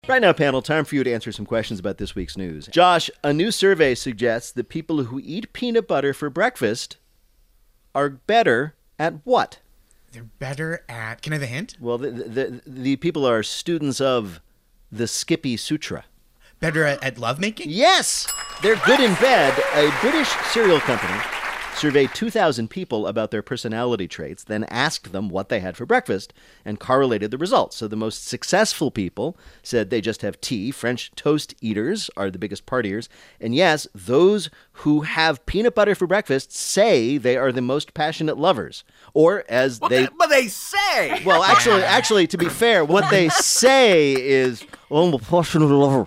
Right now, panel, time for you to answer some questions about this week's news. Josh, a new survey suggests that people who eat peanut butter for breakfast are better at what? They're better at... Can I have a hint? Well, the people are students of the Skippy Sutra. Better at lovemaking? Yes! They're good in bed. A British cereal company surveyed 2,000 people about their personality traits, then asked them what they had for breakfast, and correlated the results. So the most successful people said they just have tea. French toast eaters are the biggest partiers. And yes, those who have peanut butter for breakfast say they are the most passionate lovers. Or as But they say! Well, actually, to be fair, what they say is, oh, I'm a passionate lover.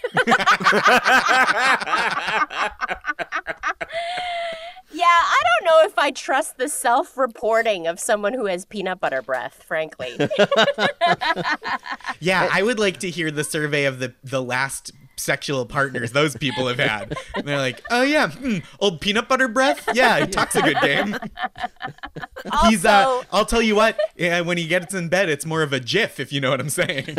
Yeah, I don't know if I trust the self-reporting of someone who has peanut butter breath, frankly. Yeah, I would like to hear the survey of the last sexual partners those people have had. And they're like, oh yeah, old peanut butter breath? Yeah, he talks a good game. He's, I'll tell you what, when he gets in bed, it's more of a GIF, if you know what I'm saying.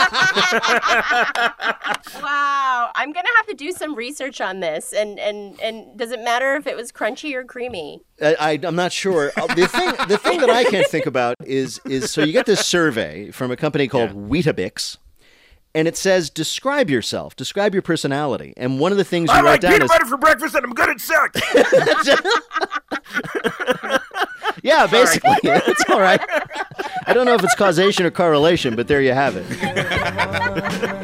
Wow, I'm going to have to do some research on this. And does it matter if it was crunchy or creamy? I'm not sure. The thing that I can't think about is so you get this survey from a company called Weetabix, and it says, describe yourself, describe your personality. And one of the things you write down is... I like peanut butter for breakfast and I'm good at sex. Yeah, basically. It's all right. I don't know if it's causation or correlation, but there you have it.